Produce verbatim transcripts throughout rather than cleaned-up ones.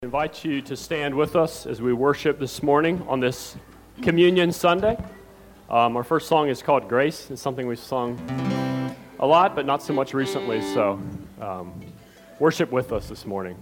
I invite you to stand with us as we worship this morning on this Communion Sunday. Um, our first song is called Grace. It's something we've sung a lot, but not so much recently, so um, worship with us this morning.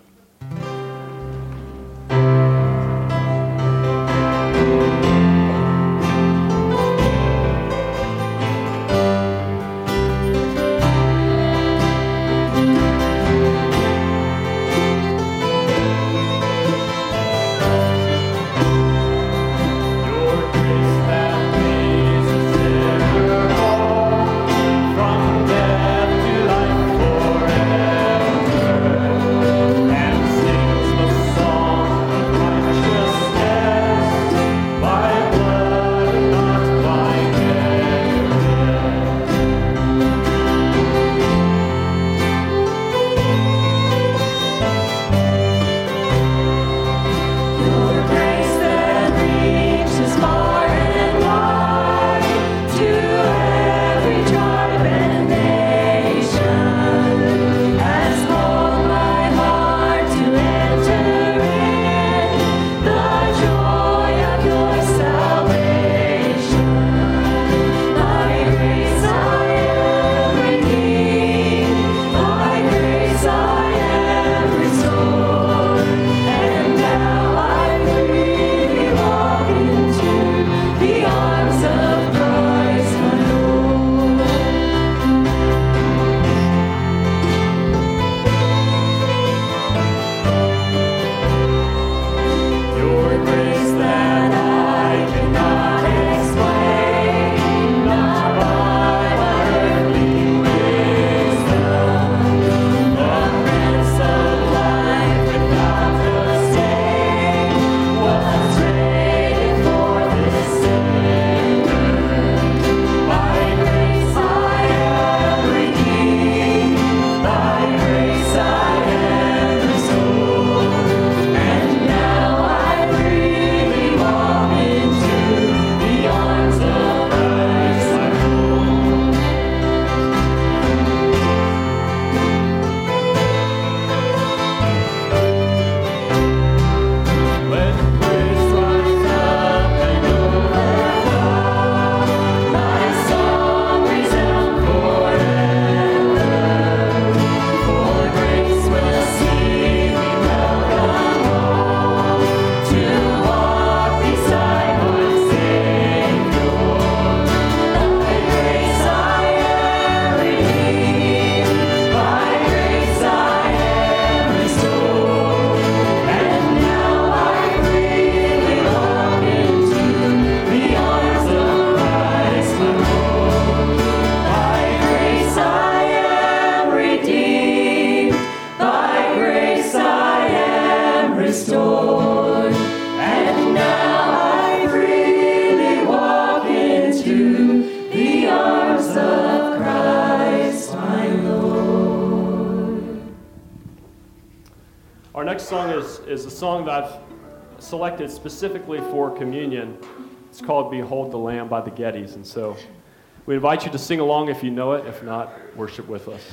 Is a song that I've selected specifically for communion. It's called Behold the Lamb by the Gettys, and so we invite you to sing along if you know it. If not, worship with us.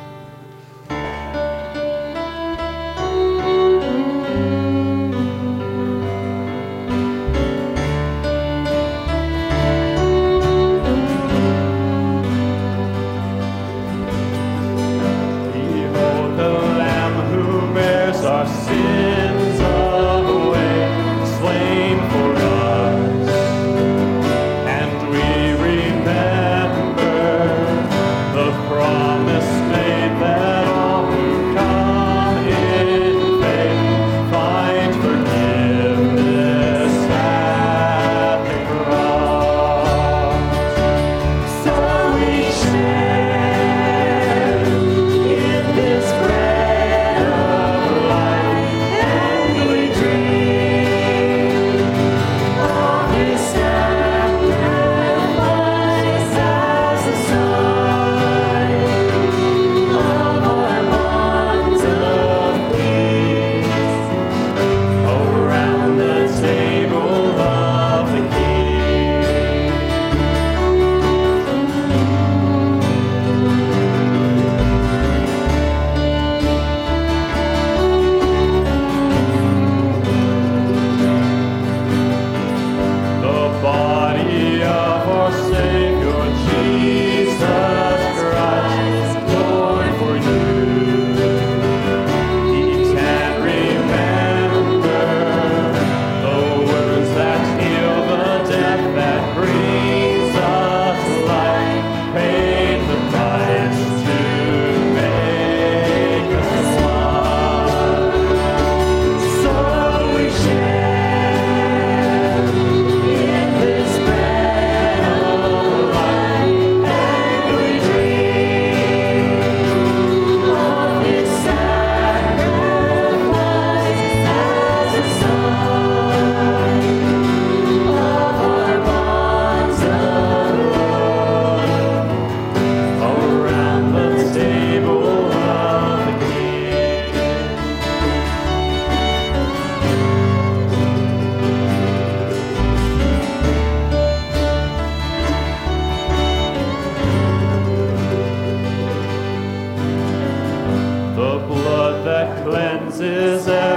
Behold the Lamb who bears our sins away, slain for us, and we remember the promise made.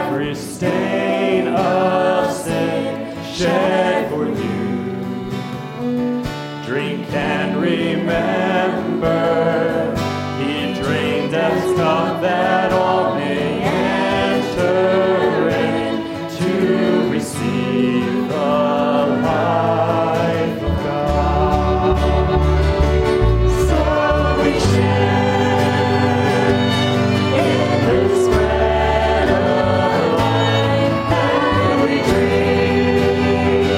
every stain of sin shed for you. Drink and remember, he drained death's cup that all may enter in to receive the life of God. So we share in the spread of life, and we drink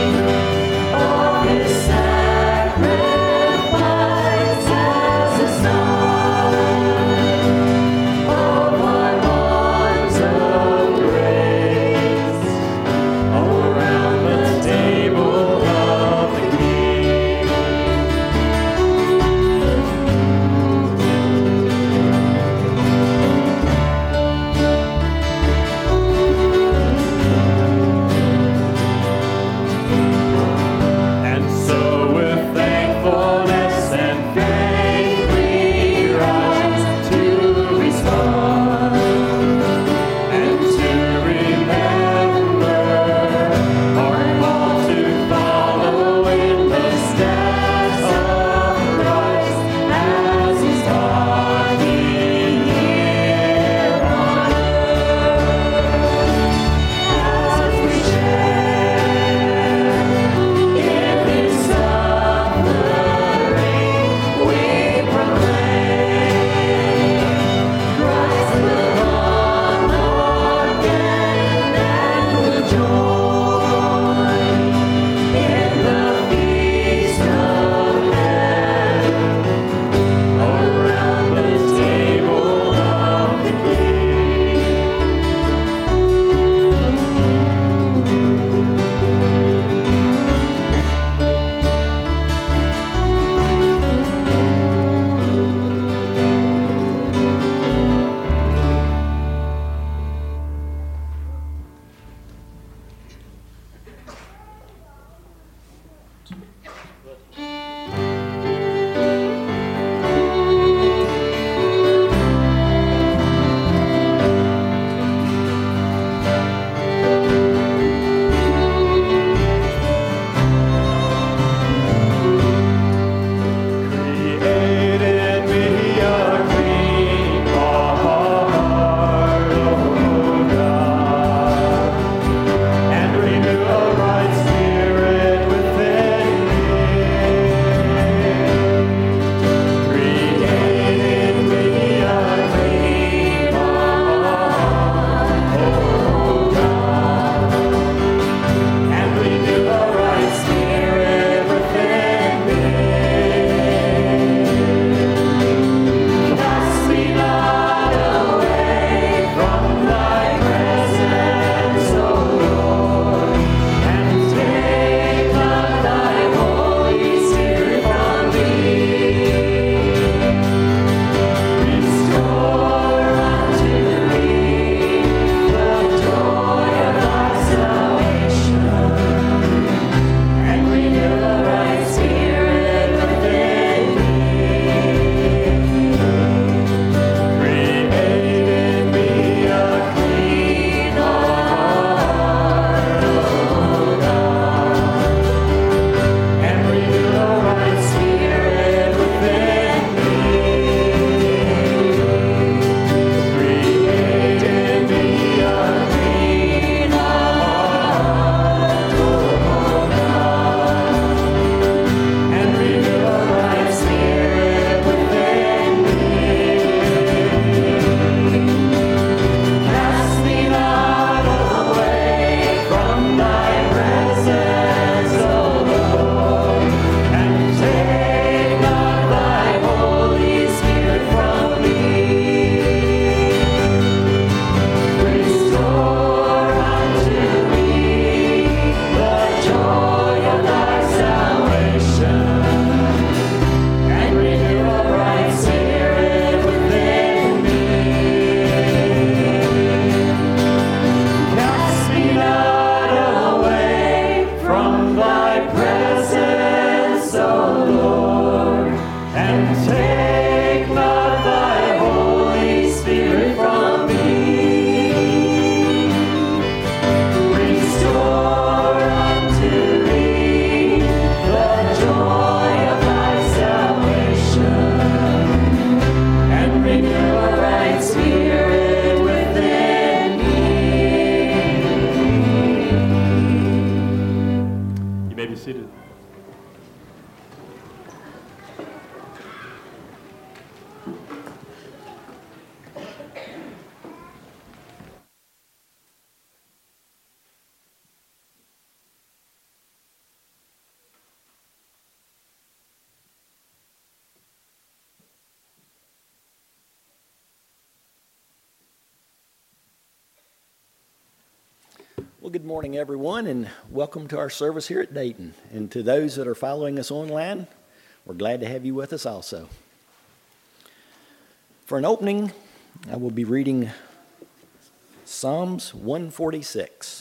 Well, good morning, everyone, and welcome to our service here at Dayton. And to those that are following us online, we're glad to have you with us also. For an opening, I will be reading Psalms one forty-six.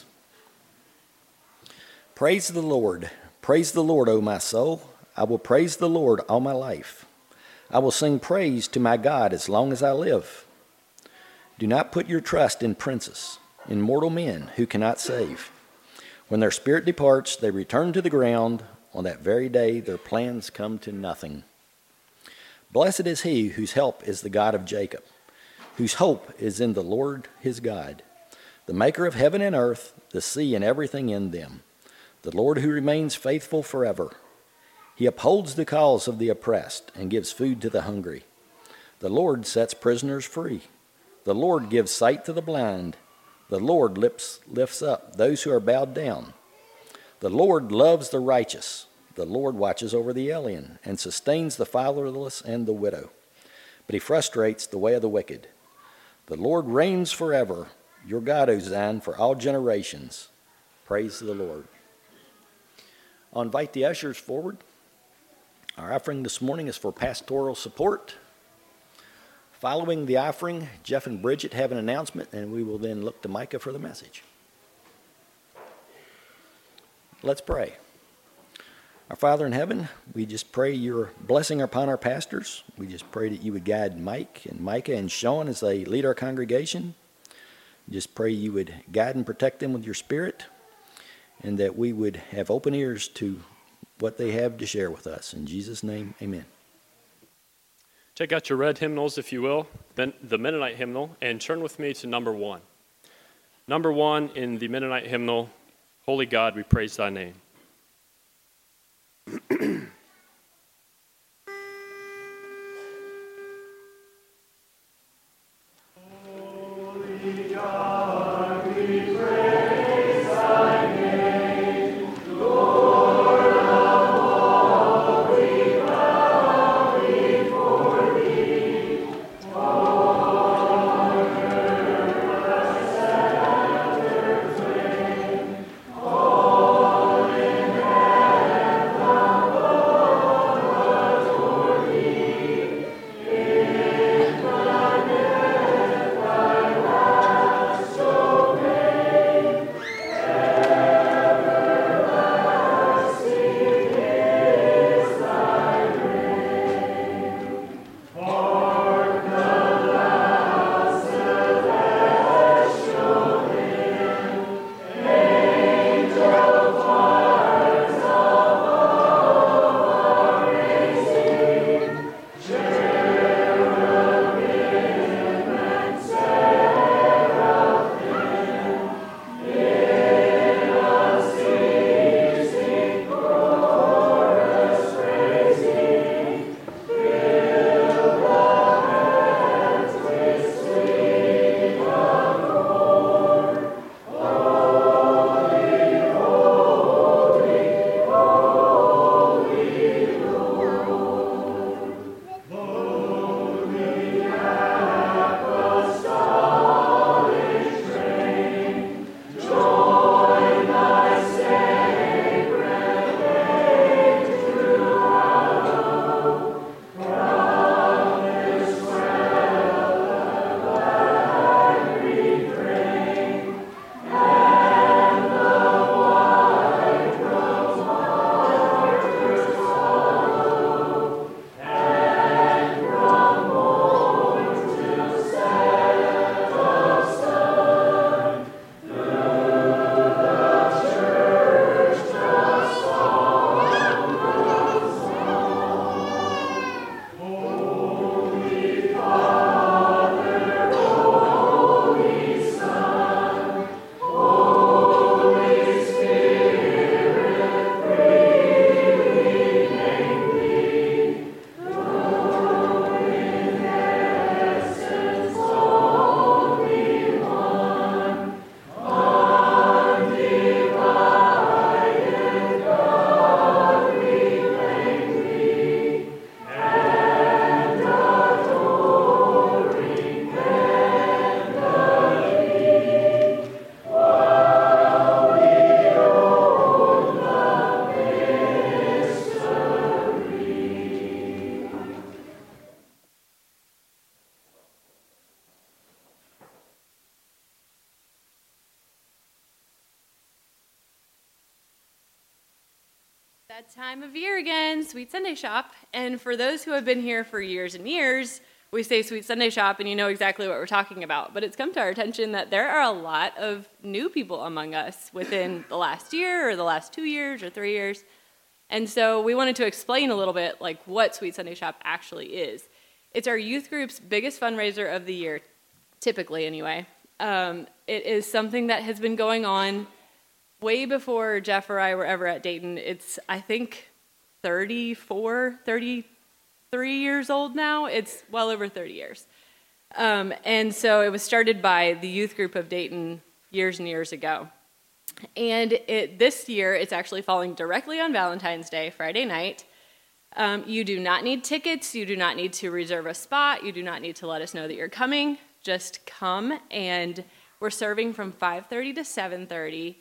Praise the Lord. Praise the Lord, O my soul. I will praise the Lord all my life. I will sing praise to my God as long as I live. Do not put your trust in princes, in mortal men who cannot save. When their spirit departs, they return to the ground. On that very day, their plans come to nothing. Blessed is he whose help is the God of Jacob, whose hope is in the Lord his God, the maker of heaven and earth, the sea and everything in them, the Lord who remains faithful forever. He upholds the cause of the oppressed and gives food to the hungry. The Lord sets prisoners free. The Lord gives sight to the blind. The Lord lifts, lifts up those who are bowed down. The Lord loves the righteous. The Lord watches over the alien and sustains the fatherless and the widow. But he frustrates the way of the wicked. The Lord reigns forever. Your God, O Zion, for all generations. Praise the Lord. I'll invite the ushers forward. Our offering this morning is for pastoral support. Following the offering, Jeff and Bridget have an announcement, and we will then look to Micah for the message. Let's pray. Our Father in heaven, we just pray your blessing upon our pastors. We just pray that you would guide Mike and Micah and Sean as they lead our congregation. Just pray you would guide and protect them with your spirit, and that we would have open ears to what they have to share with us. In Jesus' name, amen. Take out your red hymnals, if you will, the Mennonite hymnal, and turn with me to number one. Number one in the Mennonite hymnal, Holy God, we praise thy name. Holy God, we praise thy name, Lord of all, we bow before thee. On earth the scepter flame, holy That time of year again, Sweet Sunday Shop. And for those who have been here for years and years, we say Sweet Sunday Shop and you know exactly what we're talking about. But it's come to our attention that there are a lot of new people among us within the last year or the last two years or three years. And so we wanted to explain a little bit like what Sweet Sunday Shop actually is. It's our youth group's biggest fundraiser of the year, typically anyway. Um, it is something that has been going on way before Jeff or I were ever at Dayton. It's, I think, thirty-four, thirty-three years old now. It's well over thirty years. Um, and so it was started by the youth group of Dayton years and years ago. And it, this year, it's actually falling directly on Valentine's Day, Friday night. Um, you do not need tickets. You do not need to reserve a spot. You do not need to let us know that you're coming. Just come, and we're serving from five thirty to seven thirty.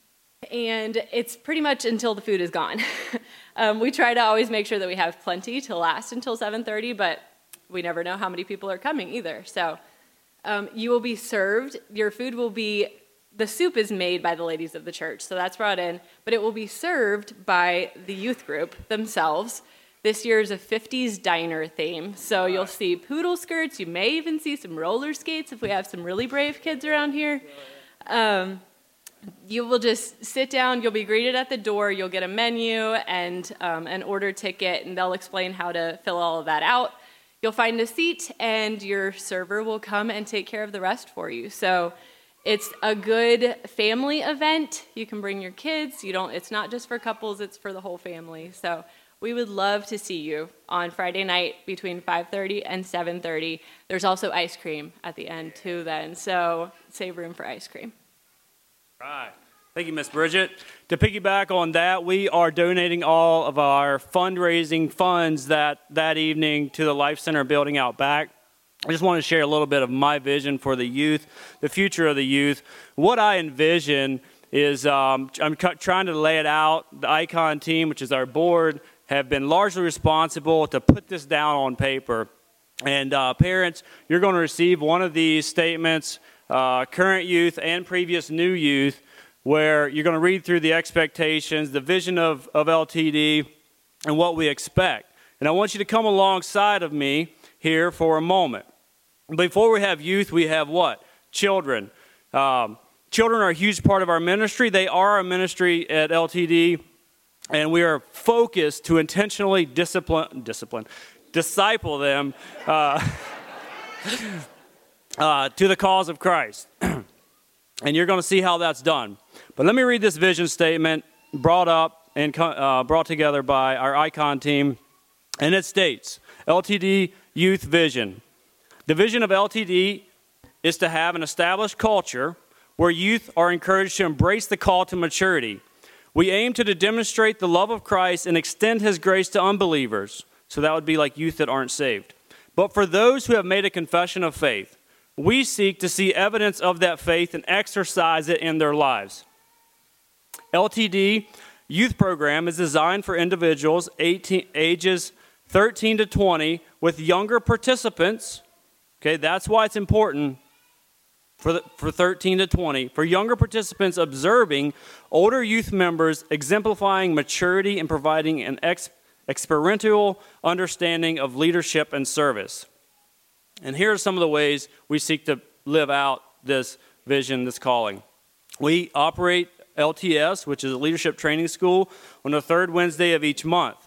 And it's pretty much until the food is gone. um, we try to always make sure that we have plenty to last until seven thirty, but we never know how many people are coming either. So um, you will be served. Your food will be, the soup is made by the ladies of the church, so that's brought in, but it will be served by the youth group themselves. This year is a fifties diner theme, so you'll see poodle skirts. You may even see some roller skates if we have some really brave kids around here. Um, You will just sit down, you'll be greeted at the door, you'll get a menu and um, an order ticket, and they'll explain how to fill all of that out. You'll find a seat, and your server will come and take care of the rest for you. So it's a good family event. You can bring your kids. You don't. It's not just for couples, it's for the whole family. So we would love to see you on Friday night between five thirty and seven thirty. There's also ice cream at the end, too, then. So save room for ice cream. Right. Thank you, Miss Bridget. To piggyback on that, we are donating all of our fundraising funds that, that evening to the Life Center building out back. I just want to share a little bit of my vision for the youth, the future of the youth. What I envision is um, I'm cu- trying to lay it out. The Icon team, which is our board, have been largely responsible to put this down on paper. And uh, parents, you're going to receive one of these statements, Uh, current youth and previous new youth, where you're going to read through the expectations, the vision of, of L T D, and what we expect. And I want you to come alongside of me here for a moment. Before we have youth, we have what? Children. Um, children are a huge part of our ministry. They are our ministry at L T D, and we are focused to intentionally discipline, discipline, disciple them uh, Uh, to the cause of Christ. And you're going to see how that's done. But let me read this vision statement brought up and uh, brought together by our Icon team. And it states, L T D Youth Vision. The vision of L T D is to have an established culture where youth are encouraged to embrace the call to maturity. We aim to demonstrate the love of Christ and extend his grace to unbelievers. So that would be like youth that aren't saved. But for those who have made a confession of faith, we seek to see evidence of that faith and exercise it in their lives. L T D Youth Program is designed for individuals eighteen, ages thirteen to twenty with younger participants. Okay, that's why it's important for, the, for thirteen to twenty. For younger participants observing older youth members, exemplifying maturity and providing an ex, experiential understanding of leadership and service. And here are some of the ways we seek to live out this vision, this calling. We operate L T S, which is a leadership training school, on the third Wednesday of each month.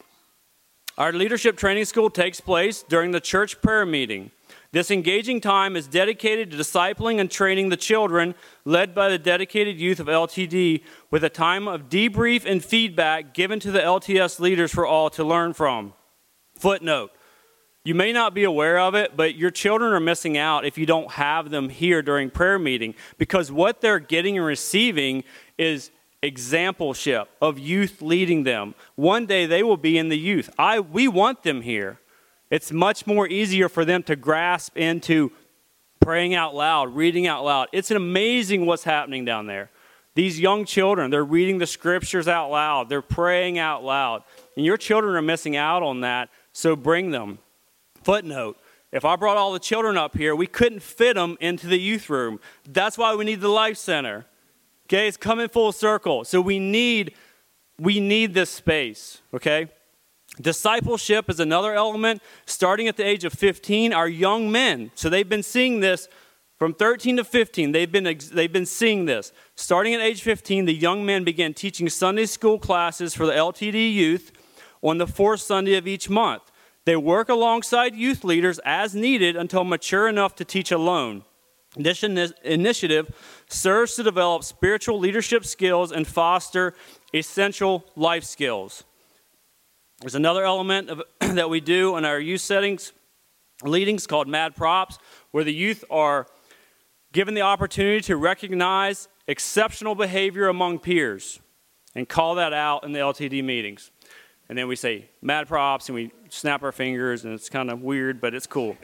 Our leadership training school takes place during the church prayer meeting. This engaging time is dedicated to discipling and training the children, led by the dedicated youth of L T D, with a time of debrief and feedback given to the L T S leaders for all to learn from. Footnote. You may not be aware of it, but your children are missing out if you don't have them here during prayer meeting, because what they're getting and receiving is exampleship of youth leading them. One day they will be in the youth. I we want them here. It's much more easier for them to grasp into praying out loud, reading out loud. It's amazing what's happening down there. These young children, they're reading the scriptures out loud. They're praying out loud. And your children are missing out on that, so bring them. Footnote, if I brought all the children up here, we couldn't fit them into the youth room. That's why we need the Life Center. Okay, it's coming full circle. So we need we need this space, okay? Discipleship is another element. Starting at the age of fifteen, our young men, so they've been seeing this from thirteen to fifteen. They've been, they've been seeing this. Starting at age fifteen, the young men began teaching Sunday school classes for the L T D youth on the fourth Sunday of each month. They work alongside youth leaders as needed until mature enough to teach alone. This initiative serves to develop spiritual leadership skills and foster essential life skills. There's another element of, that we do in our youth settings, leadings called Mad Props, where the youth are given the opportunity to recognize exceptional behavior among peers and call that out in the L T D meetings. And then we say Mad Props and we snap our fingers, and it's kind of weird, but it's cool.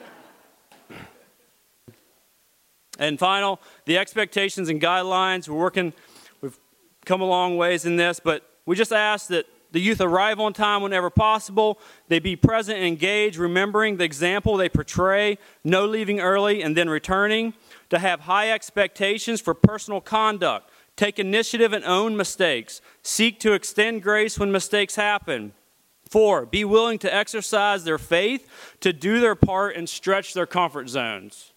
And final, the expectations and guidelines. We're working, we've come a long ways in this, but we just ask that the youth arrive on time whenever possible. They be present and engaged, remembering the example they portray, no leaving early and then returning. To have high expectations for personal conduct. Take initiative and own mistakes. Seek to extend grace when mistakes happen. Four, be willing to exercise their faith, to do their part and stretch their comfort zones.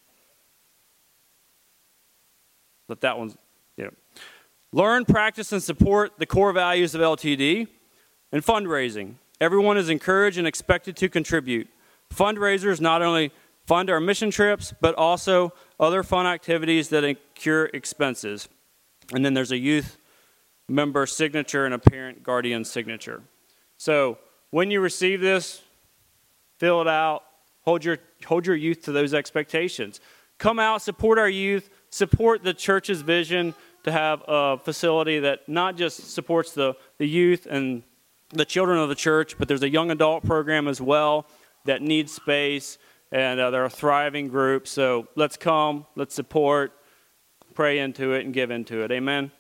Let that one, you know. Learn, practice, and support the core values of L T D. And fundraising. Everyone is encouraged and expected to contribute. Fundraisers not only fund our mission trips, but also other fun activities that incur expenses. And then there's a youth member signature and a parent guardian signature. So when you receive this, fill it out, hold your, hold your youth to those expectations. Come out, support our youth, support the church's vision to have a facility that not just supports the, the youth and the children of the church, but there's a young adult program as well that needs space, and uh, they're a thriving group. So let's come, let's support, pray into it, and give into it. Amen.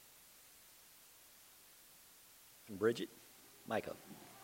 Bridget, Micah.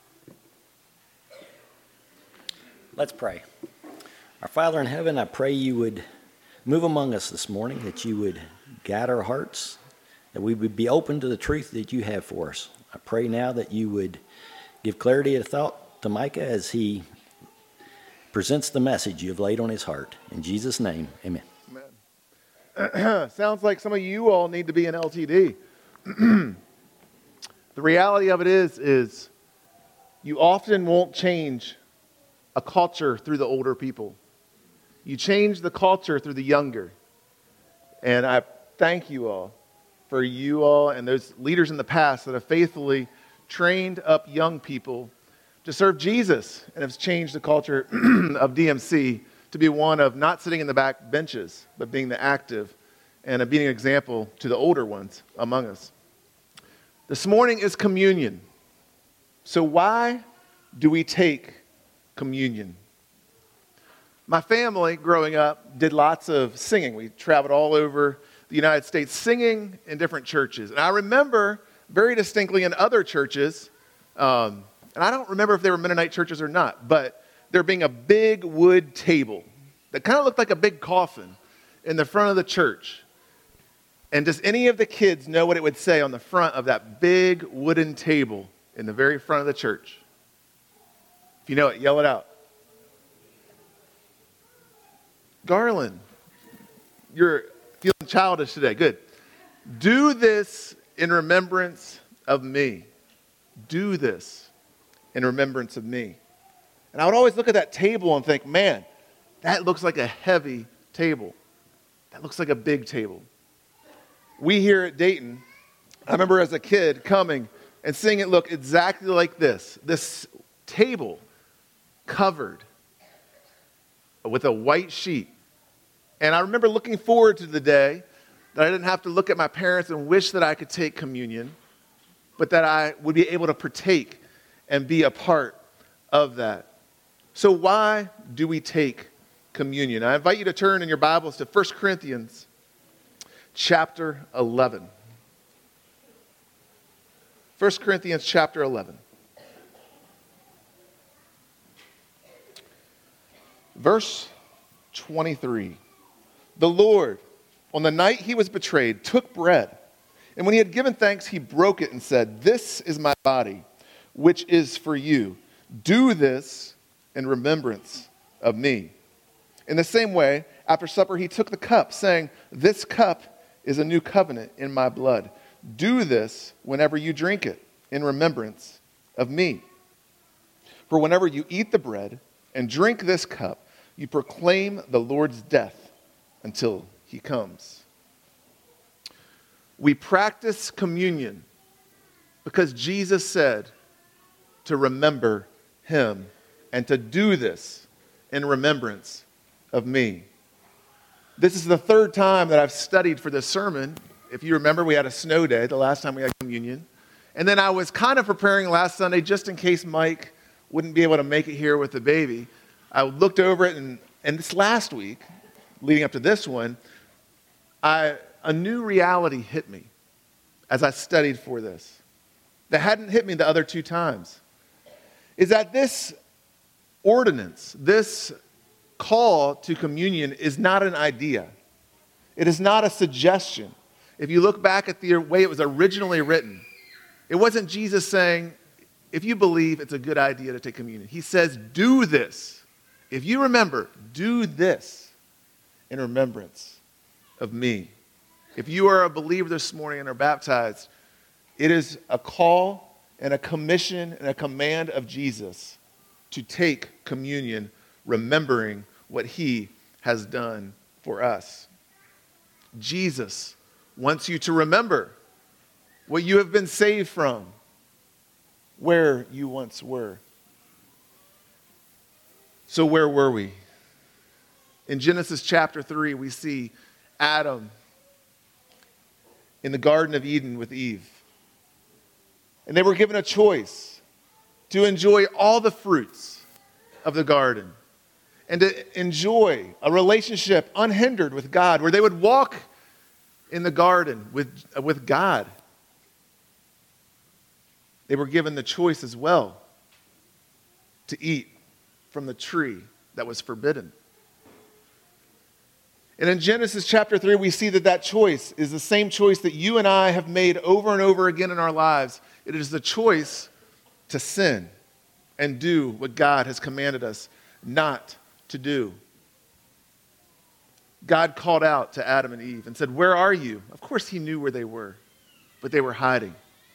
Let's pray. Our Father in heaven, I pray you would move among us this morning, that you would guide our hearts, that we would be open to the truth that you have for us. I pray now that you would give clarity of thought to Micah as he presents the message you have laid on his heart. In Jesus' name, amen. Amen. Sounds like some of you all need to be in L T D. The reality of it is, is you often won't change a culture through the older people. You change the culture through the younger. And I thank you all for you all and those leaders in the past that have faithfully trained up young people to serve Jesus and have changed the culture of D M C to be one of not sitting in the back benches, but being the active and of being an example to the older ones among us. This morning is communion. So why do we take communion? My family, growing up, did lots of singing. We traveled all over the United States singing in different churches. And I remember very distinctly in other churches, um, and I don't remember if they were Mennonite churches or not, but there being a big wood table that kind of looked like a big coffin in the front of the church. And does any of the kids know what it would say on the front of that big wooden table in the very front of the church? If you know it, yell it out. Garland, you're feeling childish today. Good. Do this in remembrance of me. Do this in remembrance of me. And I would always look at that table and think, man, that looks like a heavy table. That looks like a big table. We here at Dayton, I remember as a kid coming and seeing it look exactly like this. This table covered with a white sheet. And I remember looking forward to the day that I didn't have to look at my parents and wish that I could take communion, but that I would be able to partake and be a part of that. So why do we take communion? I invite you to turn in your Bibles to First Corinthians chapter eleven. First Corinthians chapter eleven. Verse twenty-three. The Lord, on the night he was betrayed, took bread, And when he had given thanks, he broke it and said, "This is my body, which is for you. Do this in remembrance of me." In the same way, after supper, he took the cup, saying, "This cup is a new covenant in my blood. Do this whenever you drink it, in remembrance of me. For whenever you eat the bread and drink this cup, you proclaim the Lord's death until he comes." We practice communion because Jesus said to remember him and to do this in remembrance of me. This is the third time that I've studied for this sermon. If you remember, we had a snow day the last time we had communion. And then I was kind of preparing last Sunday just in case Mike wouldn't be able to make it here with the baby. I looked over it, and, and this last week, leading up to this one, I, a new reality hit me as I studied for this that hadn't hit me the other two times. Is that this ordinance, this call to communion is not an idea. It is not a suggestion. If you look back at the way it was originally written, it wasn't Jesus saying, if you believe it's a good idea to take communion. He says, do this. If you remember, do this in remembrance of me. If you are a believer this morning and are baptized, it is a call and a commission and a command of Jesus to take communion, remembering what he has done for us. Jesus wants you to remember what you have been saved from, where you once were. So where were we? In Genesis chapter three, we see Adam in the Garden of Eden with Eve. And they were given a choice to enjoy all the fruits of the garden and to enjoy a relationship unhindered with God, where they would walk in the garden with, with God. They were given the choice as well to eat from the tree that was forbidden. And in Genesis chapter three, we see that that choice is the same choice that you and I have made over and over again in our lives. It is the choice to sin and do what God has commanded us not to do. God called out to Adam and Eve and said, "Where are you?" Of course, he knew where they were, but they were hiding.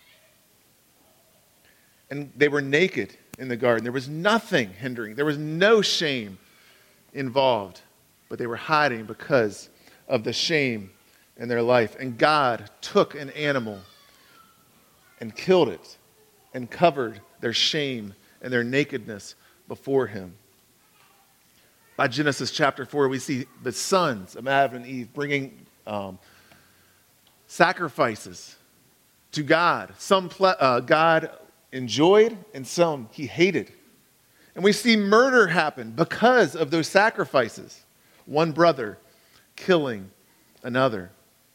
And they were naked in the garden. There was nothing hindering. There was no shame involved, but they were hiding because of the shame in their life. And God took an animal and killed it and covered their shame and their nakedness before him. By Genesis chapter four, we see the sons of Adam and Eve bringing um, sacrifices to God. Some ple- uh, God enjoyed and some he hated. And we see murder happen because of those sacrifices. One brother killing another.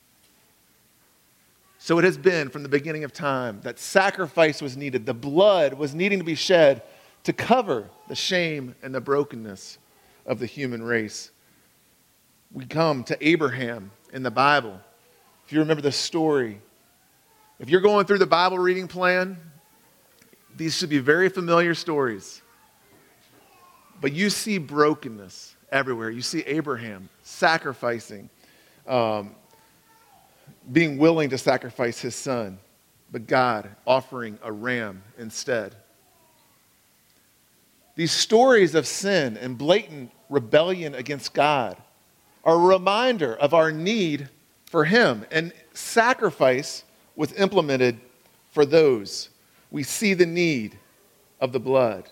So it has been from the beginning of time that sacrifice was needed. The blood was needing to be shed to cover the shame and the brokenness of the human race. We come to Abraham in the Bible. If you remember the story, if you're going through the Bible reading plan, these should be very familiar stories. But you see brokenness everywhere. You see Abraham sacrificing, um, being willing to sacrifice his son, but God offering a ram instead. These stories of sin and blatant rebellion against God are a reminder of our need for him, and sacrifice was implemented for those. We see the need of the blood.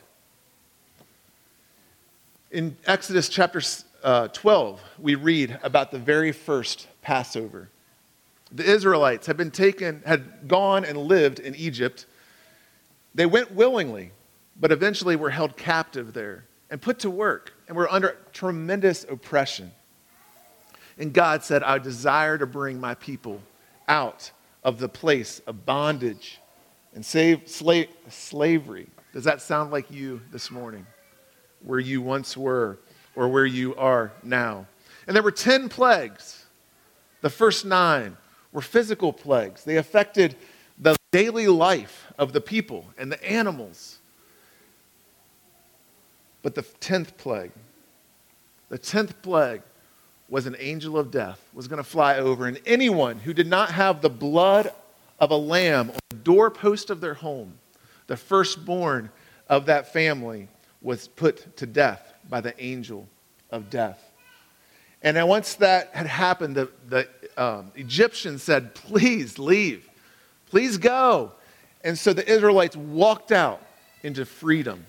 In Exodus chapter uh, twelve, we read about the very first Passover. The Israelites had been taken, had gone and lived in Egypt. They went willingly, but eventually were held captive there and put to work and were under tremendous oppression. And God said, "I desire to bring my people out of the place of bondage and save slave, slavery." Does that sound like you this morning? Where you once were or where you are now. And there were ten plagues. The first nine were physical plagues. They affected the daily life of the people and the animals. But the tenth plague, the tenth plague was an angel of death, was going to fly over, and anyone who did not have the blood of a lamb on the doorpost of their home, the firstborn of that family, was put to death by the angel of death. And then once that had happened, the, the um, Egyptians said, please leave, please go. And so the Israelites walked out into freedom.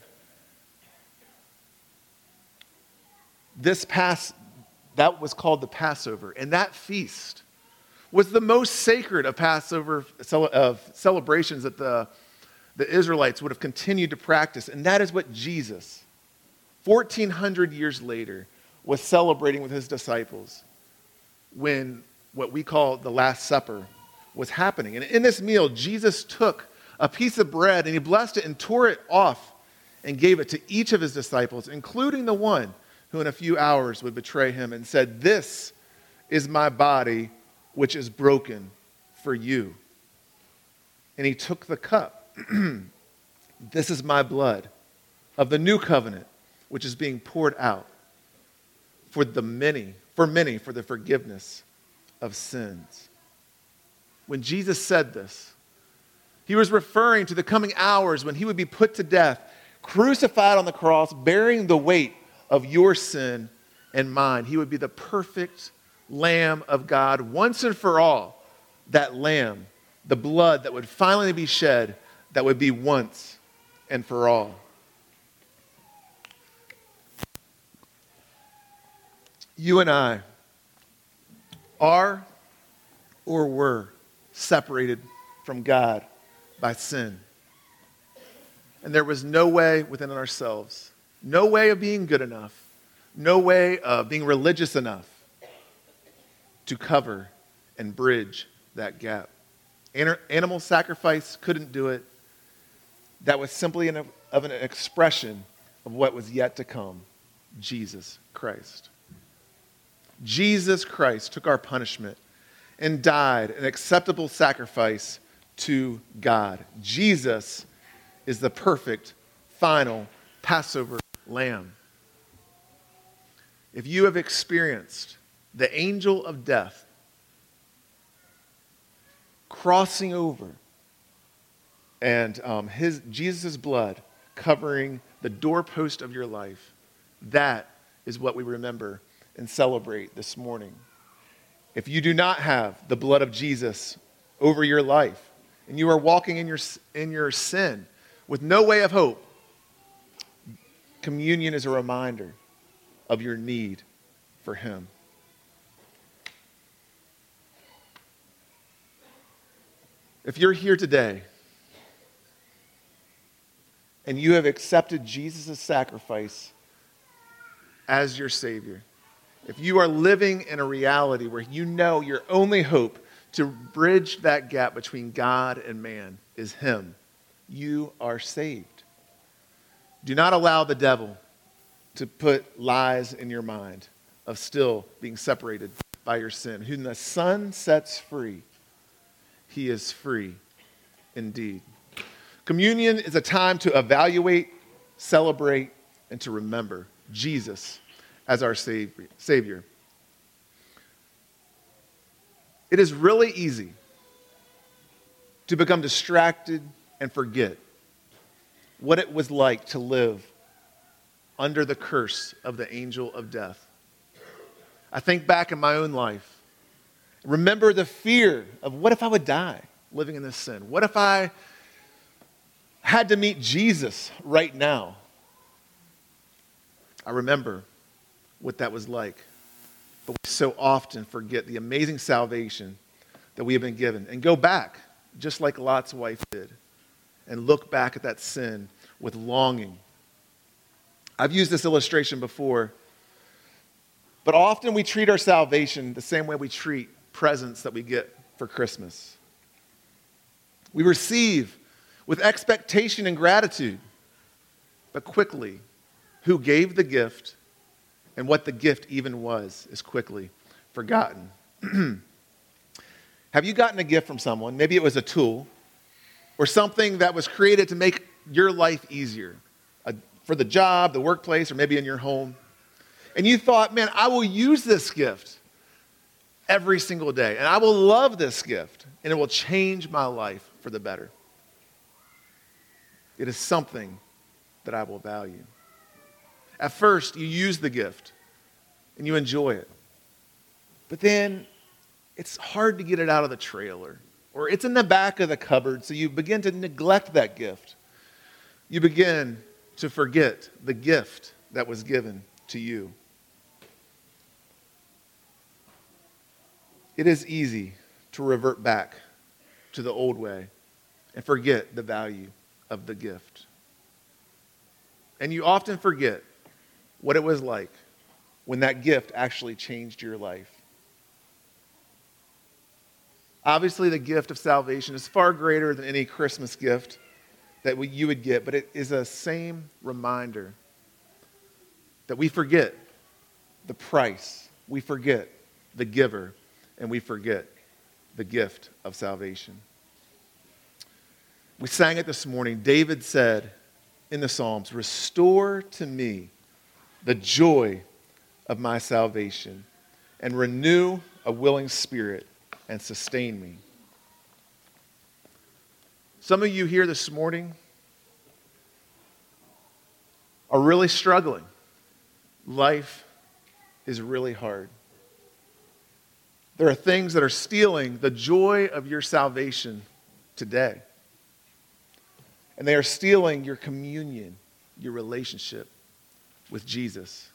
This past, that was called the Passover. And that feast was the most sacred of Passover of celebrations that the, the Israelites would have continued to practice. And that is what Jesus, fourteen hundred years later, was celebrating with his disciples when what we call the Last Supper was happening. And in this meal, Jesus took a piece of bread and he blessed it and tore it off and gave it to each of his disciples, including the one who in a few hours would betray him, and said, "This is my body, which is broken for you." And he took the cup. "This is my blood of the new covenant, which is being poured out for the many, for many, for the forgiveness of sins." When Jesus said this, he was referring to the coming hours when he would be put to death, crucified on the cross, bearing the weight of your sin and mine. He would be the perfect Lamb of God once and for all. That lamb, the blood that would finally be shed, that would be once and for all. You and I are or were separated from God by sin. And there was no way within ourselves, no way of being good enough, no way of being religious enough to cover and bridge that gap. Animal sacrifice couldn't do it. That was simply an, of an expression of what was yet to come, Jesus Christ. Jesus Christ took our punishment and died an acceptable sacrifice to God. Jesus is the perfect, final Passover lamb. If you have experienced the angel of death crossing over and um, his Jesus' blood covering the doorpost of your life, that is what we remember and celebrate this morning. If you do not have the blood of Jesus over your life and you are walking in your, in your sin with no way of hope, communion is a reminder of your need for him. If you're here today and you have accepted Jesus' sacrifice as your Savior, if you are living in a reality where you know your only hope to bridge that gap between God and man is him, you are saved. Do not allow the devil to put lies in your mind of still being separated by your sin. Whom the Son sets free, he is free indeed. Communion is a time to evaluate, celebrate, and to remember Jesus as our Savior. It is really easy to become distracted and forget what it was like to live under the curse of the angel of death. I think back in my own life. Remember the fear of what if I would die living in this sin? What if I had to meet Jesus right now? I remember what that was like. But we so often forget the amazing salvation that we have been given and go back, just like Lot's wife did, and look back at that sin with longing. I've used this illustration before, but often we treat our salvation the same way we treat presents that we get for Christmas. We receive with expectation and gratitude, but quickly, who gave the gift and what the gift even was is quickly forgotten. Have you gotten a gift from someone? Maybe it was a tool or something that was created to make your life easier uh, for the job, the workplace, or maybe in your home. And you thought, man, I will use this gift every single day, and I will love this gift, and it will change my life for the better. It is something that I will value. At first, you use the gift, and you enjoy it. But then, it's hard to get it out of the trailer, or it's in the back of the cupboard, so you begin to neglect that gift. You begin to forget the gift that was given to you. It is easy to revert back to the old way and forget the value of the gift. And you often forget what it was like when that gift actually changed your life. Obviously, the gift of salvation is far greater than any Christmas gift that we, you would get, but it is a same reminder that we forget the price, we forget the giver, and we forget the gift of salvation. We sang it this morning. David said in the Psalms, "Restore to me the joy of my salvation, and renew a willing spirit, and sustain me." Some of you here this morning are really struggling. Life is really hard. There are things that are stealing the joy of your salvation today. And they are stealing your communion, your relationship with Jesus.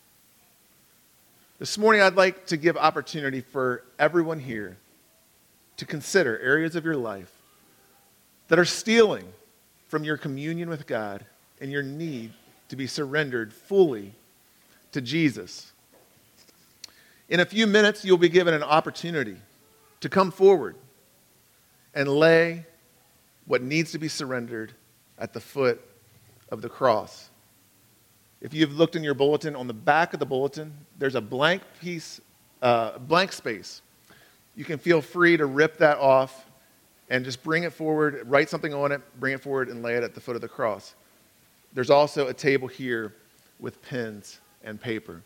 This morning, I'd like to give opportunity for everyone here to consider areas of your life that are stealing from your communion with God and your need to be surrendered fully to Jesus. In a few minutes, you'll be given an opportunity to come forward and lay what needs to be surrendered at the foot of the cross. If you've looked in your bulletin, on the back of the bulletin, there's a blank piece, uh, blank space. You can feel free to rip that off and just bring it forward, write something on it, bring it forward, and lay it at the foot of the cross. There's also a table here with pens and paper.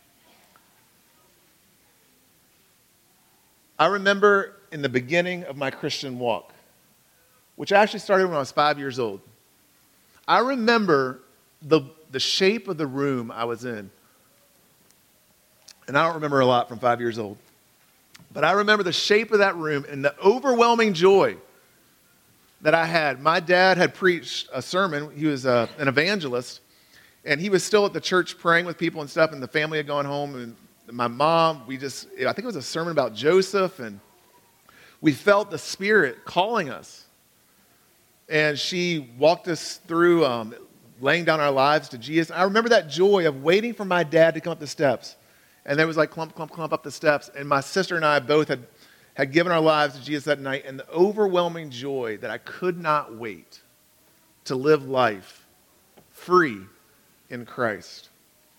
I remember in the beginning of my Christian walk, which actually started when I was five years old, I remember the, the shape of the room I was in. And I don't remember a lot from five years old. But I remember the shape of that room and the overwhelming joy that I had. My dad had preached a sermon. He was uh, an evangelist. And he was still at the church praying with people and stuff. And the family had gone home. And my mom, we just, I think it was a sermon about Joseph. And we felt the Spirit calling us. And she walked us through um, laying down our lives to Jesus. I remember that joy of waiting for my dad to come up the steps. And there was like clump, clump, clump up the steps. And my sister and I both had, had given our lives to Jesus that night. And the overwhelming joy that I could not wait to live life free in Christ.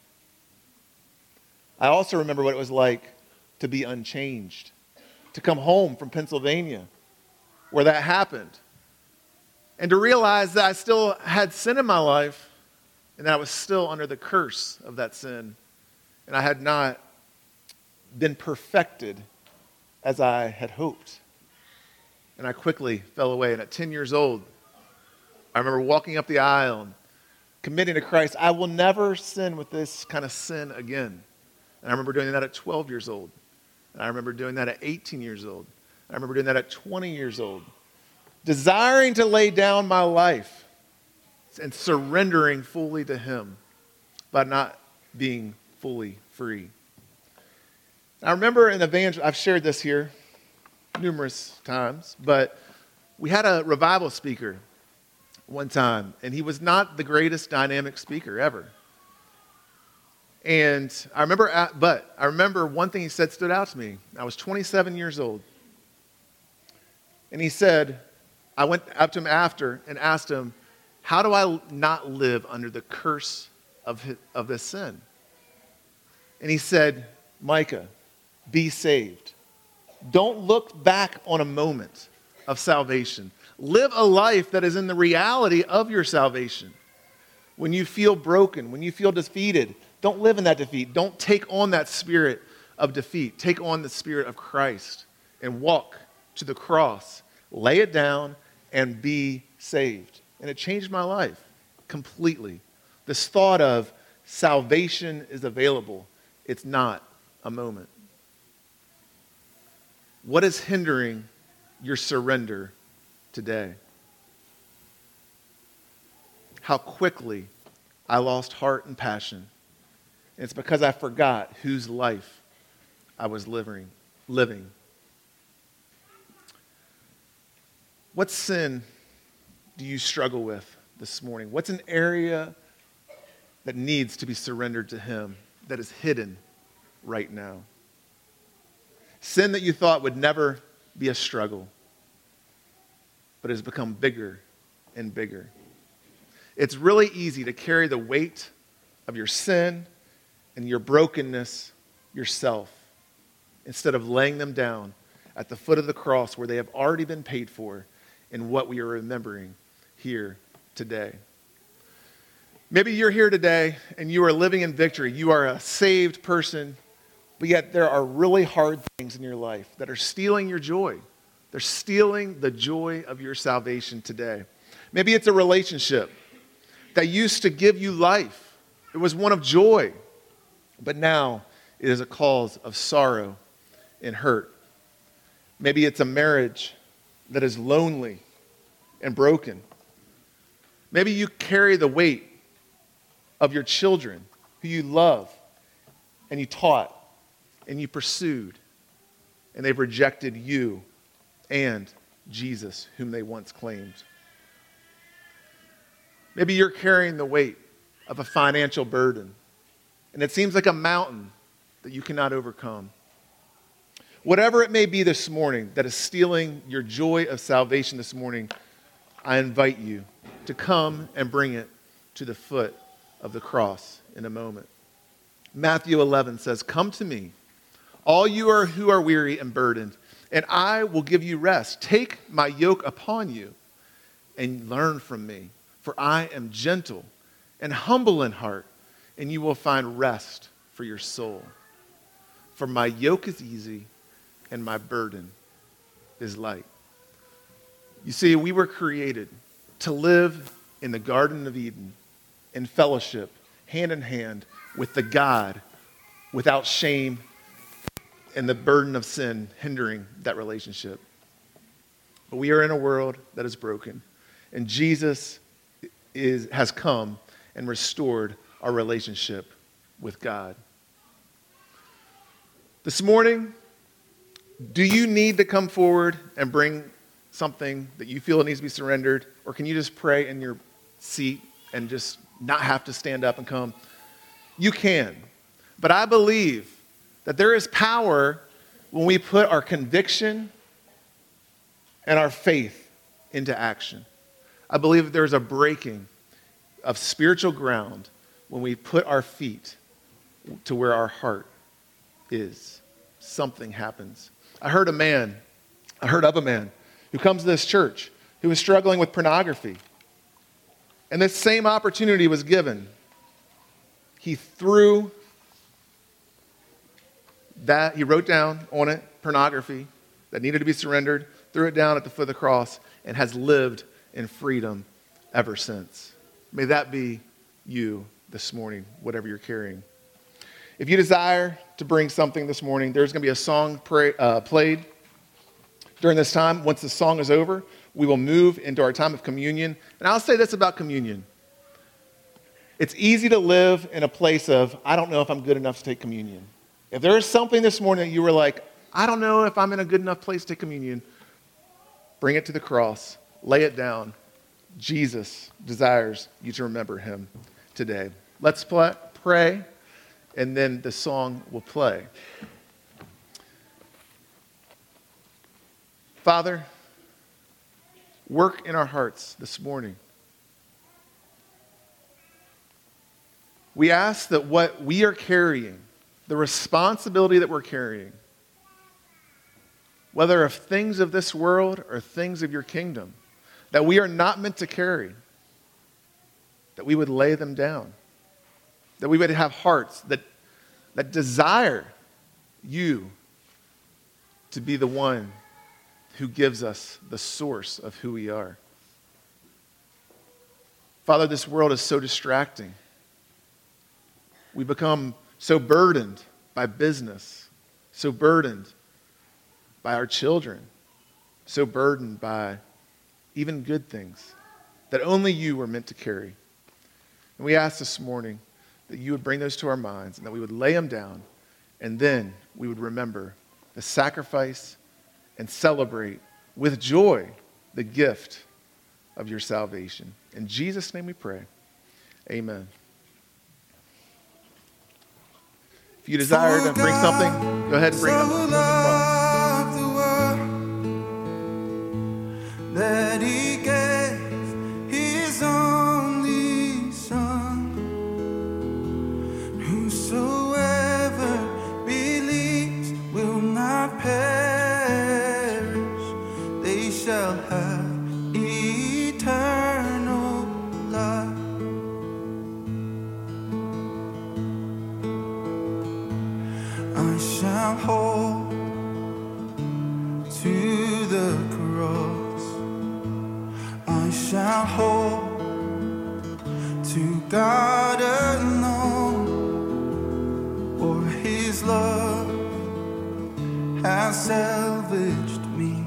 I also remember what it was like to be unchanged, to come home from Pennsylvania where that happened. And to realize that I still had sin in my life and that I was still under the curse of that sin. And I had not been perfected as I had hoped. And I quickly fell away. And at ten years old, I remember walking up the aisle and committing to Christ. I will never sin with this kind of sin again. And I remember doing that at twelve years old. And I remember doing that at eighteen years old. I remember doing that at twenty years old. Desiring to lay down my life and surrendering fully to Him, but not being fully free. I remember an evangel, I've shared this here numerous times, but we had a revival speaker one time, and he was not the greatest dynamic speaker ever. And I remember, but I remember one thing he said stood out to me. I was twenty-seven years old. And he said, I went up to him after and asked him, how do I not live under the curse of, his, of this sin? And he said, Micah, be saved. Don't look back on a moment of salvation. Live a life that is in the reality of your salvation. When you feel broken, when you feel defeated, don't live in that defeat. Don't take on that spirit of defeat. Take on the spirit of Christ and walk to the cross. Lay it down and be saved. And it changed my life completely. This thought of salvation is available. It's not a moment. What is hindering your surrender today? How quickly I lost heart and passion. And it's because I forgot whose life I was living. living. What sin do you struggle with this morning? What's an area that needs to be surrendered to Him that is hidden right now? Sin that you thought would never be a struggle, but has become bigger and bigger. It's really easy to carry the weight of your sin and your brokenness yourself instead of laying them down at the foot of the cross where they have already been paid for in what we are remembering here today. Maybe you're here today and you are living in victory. You are a saved person, but yet there are really hard things in your life that are stealing your joy. They're stealing the joy of your salvation today. Maybe it's a relationship that used to give you life. It was one of joy, but now it is a cause of sorrow and hurt. Maybe it's a marriage that is lonely and broken. Maybe you carry the weight of your children who you love and you taught and you pursued, and they've rejected you and Jesus, whom they once claimed. Maybe you're carrying the weight of a financial burden, and it seems like a mountain that you cannot overcome. Whatever it may be this morning that is stealing your joy of salvation this morning, I invite you to come and bring it to the foot of the cross in a moment. Matthew eleven says, "Come to me, all you are who are weary and burdened, and I will give you rest. Take my yoke upon you and learn from me, for I am gentle and humble in heart, and you will find rest for your soul. For my yoke is easy and my burden is light." You see, we were created to live in the Garden of Eden in fellowship, hand in hand with the God without shame and the burden of sin hindering that relationship. But we are in a world that is broken, and Jesus is, has come and restored our relationship with God. This morning, do you need to come forward and bring something that you feel needs to be surrendered, or can you just pray in your seat and just not have to stand up and come? You can. But I believe that there is power when we put our conviction and our faith into action. I believe that there's a breaking of spiritual ground when we put our feet to where our heart is. Something happens. I heard a man, I heard of a man who comes to this church who was struggling with pornography. And this same opportunity was given. He threw that, he wrote down on it pornography that needed to be surrendered, threw it down at the foot of the cross, and has lived in freedom ever since. May that be you this morning, whatever you're carrying. If you desire to bring something this morning, there's going to be a song pray, uh, played during this time. Once the song is over, we will move into our time of communion. And I'll say this about communion. It's easy to live in a place of, I don't know if I'm good enough to take communion. If there is something this morning that you were like, I don't know if I'm in a good enough place to take communion, bring it to the cross, lay it down. Jesus desires you to remember him today. Let's pl- pray, and then the song will play. Father, work in our hearts this morning. We ask that what we are carrying, the responsibility that we're carrying, whether of things of this world or things of your kingdom, that we are not meant to carry, that we would lay them down, that we would have hearts that, that desire you to be the one who gives us the source of who we are. Father, this world is so distracting. We become so burdened by business, so burdened by our children, so burdened by even good things that only you were meant to carry. And we ask this morning that you would bring those to our minds and that we would lay them down, and then we would remember the sacrifice and celebrate with joy the gift of your salvation. In Jesus' name we pray. Amen. If you desire to bring something, go ahead and bring it up. That he gave his only son, whosoever believes will not perish, they shall have eternal life. I shall hold to the cross, I shall hold to God alone, for his love has salvaged me,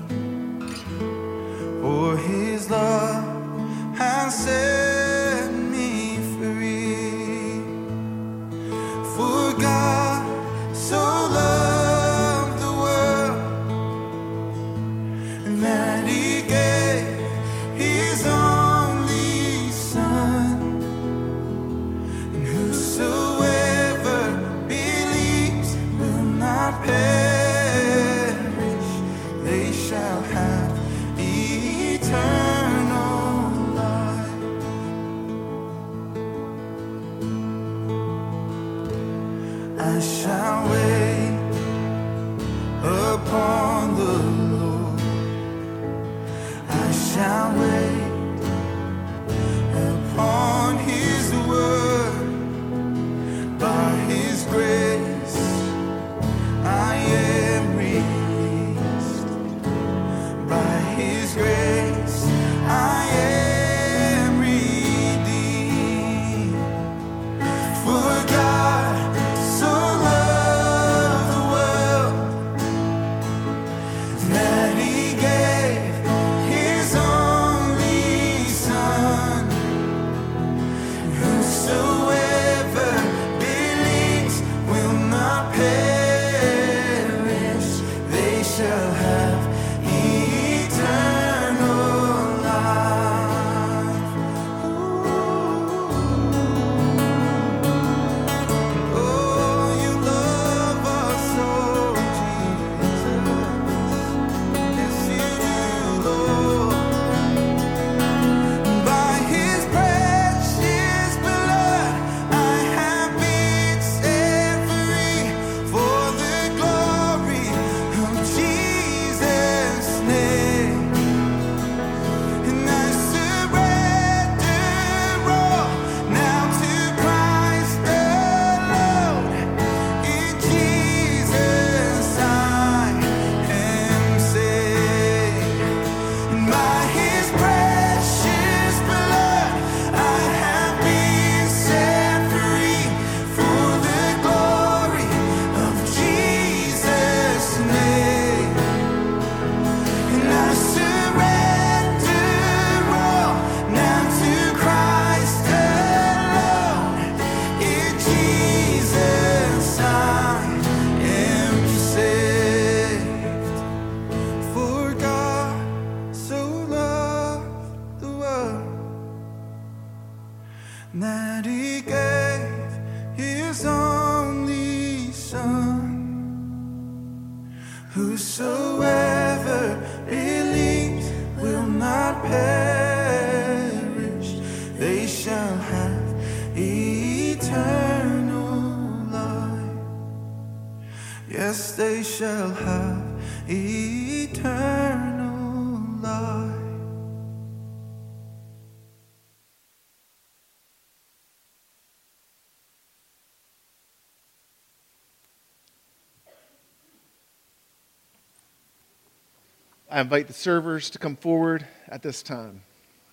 for his love has set me free. For God so loved the world that he gave his only son, and whosoever believes will not perish, they shall have eternal life. I shall wait upon the Lord, I shall wait upon his word. By his grace I am released, by his grace I am redeemed. For God so loved the world that he gave his only son, whosoever believes will not perish, they shall have eternal life. Oh, you love us so, Jesus. Yes, you do, Lord. By his precious blood I have been set free, for the glory of Jesus' name. And I surrender all now to Christ alone. In Jesus I am saved. And by his precious blood I have been set free, for the glory of Jesus' name. And I surrender all now to Christ alone. In Jesus I am saved. For God so loved the world that he gave his only son, whosoever believes will not perish, they shall have eternal life. Yes, they shall have eternal I invite the servers to come forward at this time.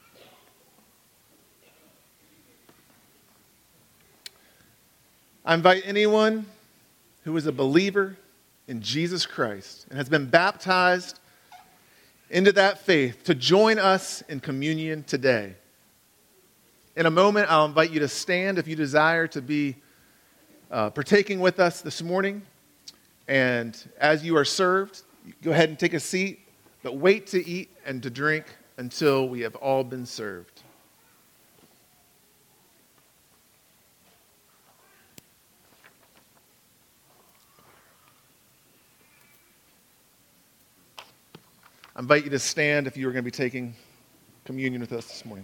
I invite anyone who is a believer in Jesus Christ and has been baptized into that faith to join us in communion today. In a moment, I'll invite you to stand if you desire to be uh, partaking with us this morning. And as you are served, go ahead and take a seat, but wait to eat and to drink until we have all been served. I invite you to stand if you are going to be taking communion with us this morning.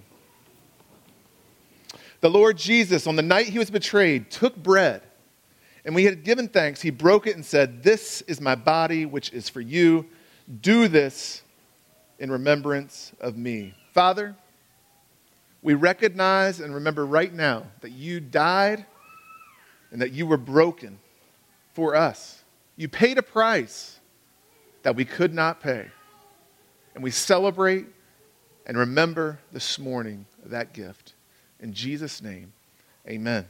The Lord Jesus, on the night he was betrayed, took bread, and when he had given thanks, he broke it and said, "This is my body, which is for you. Do this in remembrance of me." Father, we recognize and remember right now that you died and that you were broken for us. You paid a price that we could not pay. And we celebrate and remember this morning that gift. In Jesus' name, amen.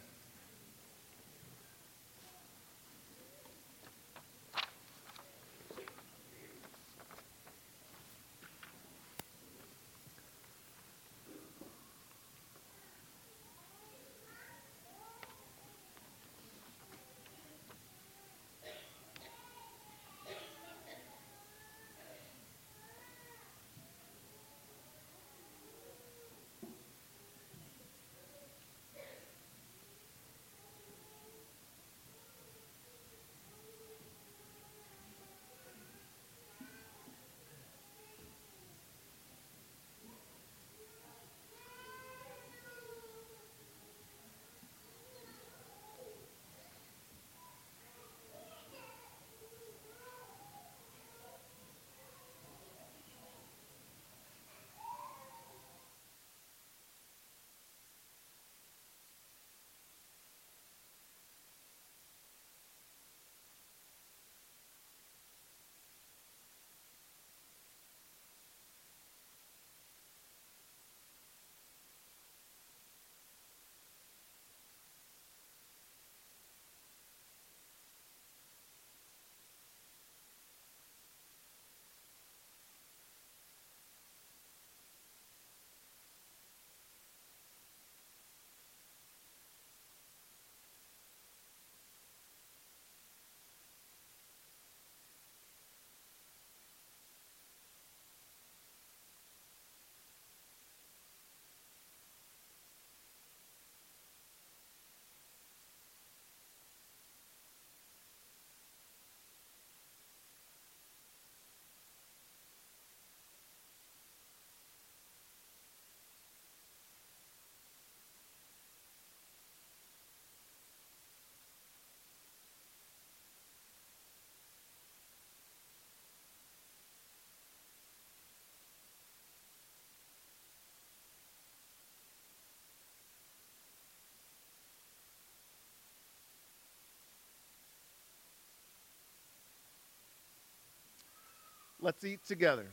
Let's eat together.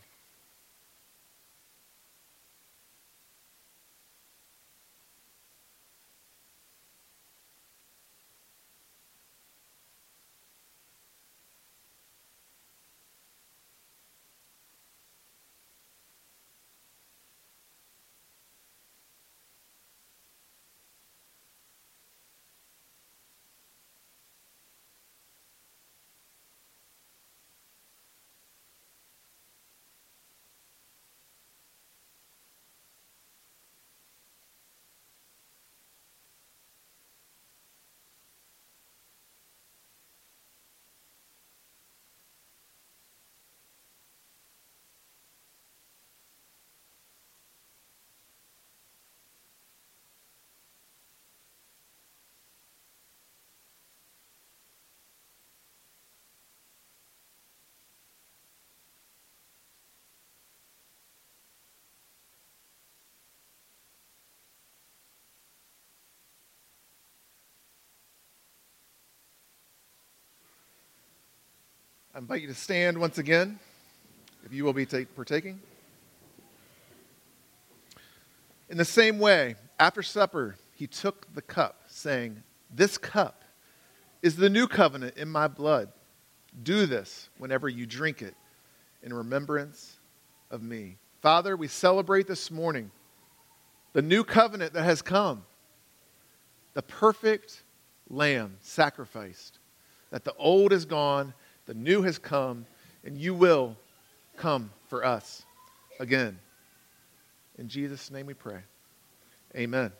I invite you to stand once again. If if you will be take, partaking. In the same way, after supper, he took the cup, saying, "This cup is the new covenant in my blood. Do this whenever you drink it in remembrance of me." Father, we celebrate this morning the new covenant that has come, the perfect lamb sacrificed, that the old is gone, the new has come, and you will come for us again. In Jesus' name we pray. Amen.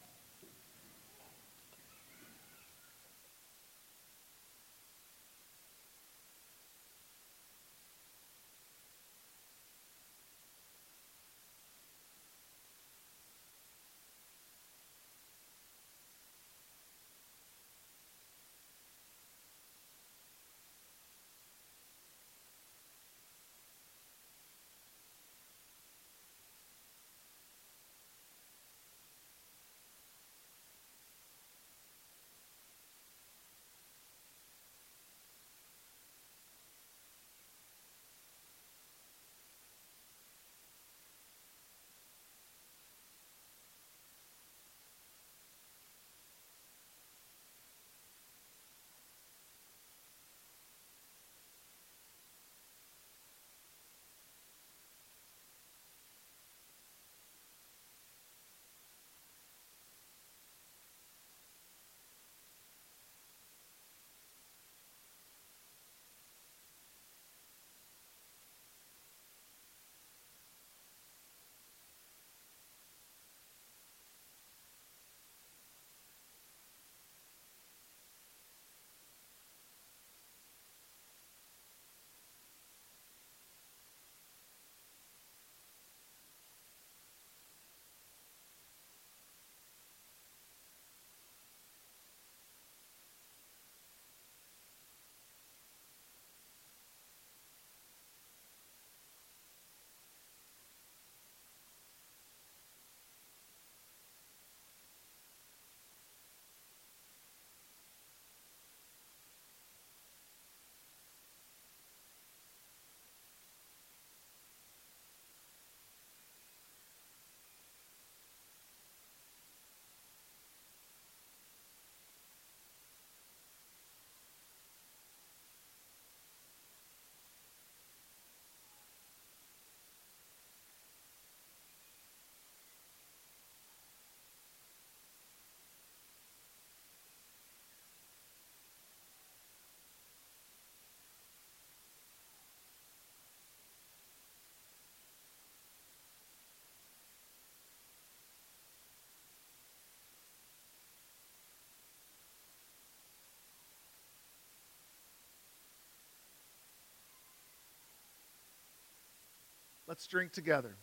Let's drink together.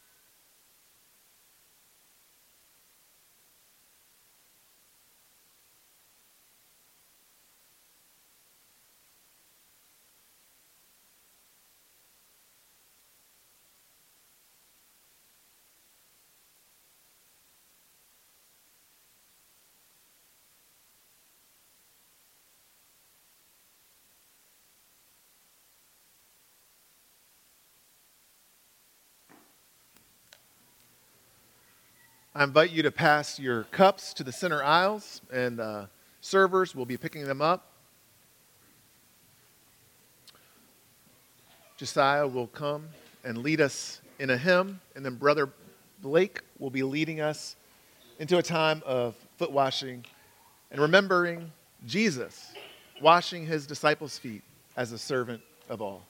I invite you to pass your cups to the center aisles, and uh, servers will be picking them up. Josiah will come and lead us in a hymn, and then Brother Blake will be leading us into a time of foot washing and remembering Jesus washing his disciples' feet as a servant of all.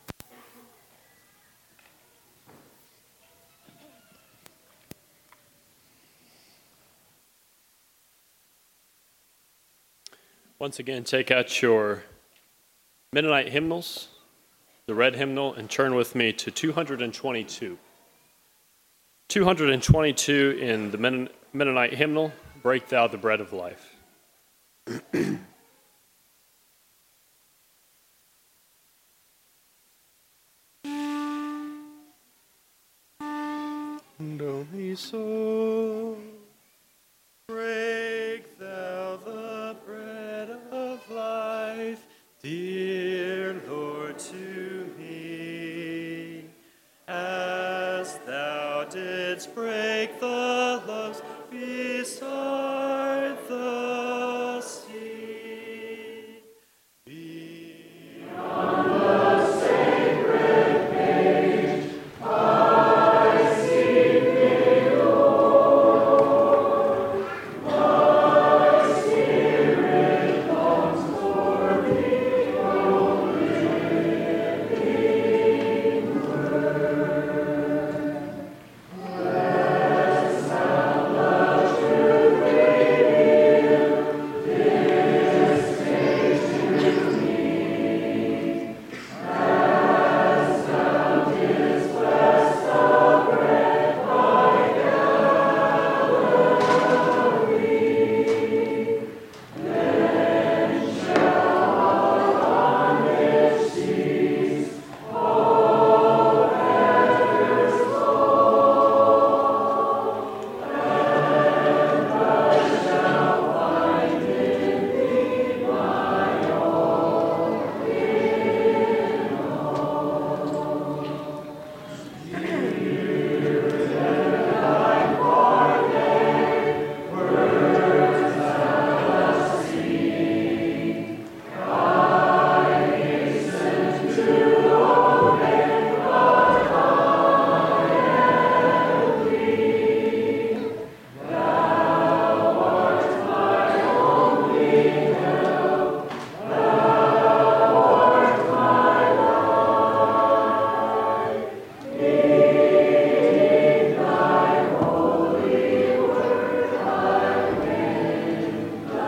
Once again, take out your Mennonite hymnals, the red hymnal, and turn with me to two hundred twenty-two. two hundred twenty-two in the Mennonite hymnal, "Break Thou the Bread of Life." Do me so. Break thou the bread of life, dear Lord, to me. thou didst break the loaves beside the sea. Beyond the sacred page, I see thee, Lord. My spirit longs for thee, O living Word. Bless thou the truth revealed, this nation's need. As thou didst bless the bread by Galilee, then shall our bondage cease, all fetters fall, and thou shalt find in thee my all in all. Here in thy pardon, words thou dost speak. I hasten to open, but I am weak. Thou art my only help, thou art my life. Needing thy holy word, I win the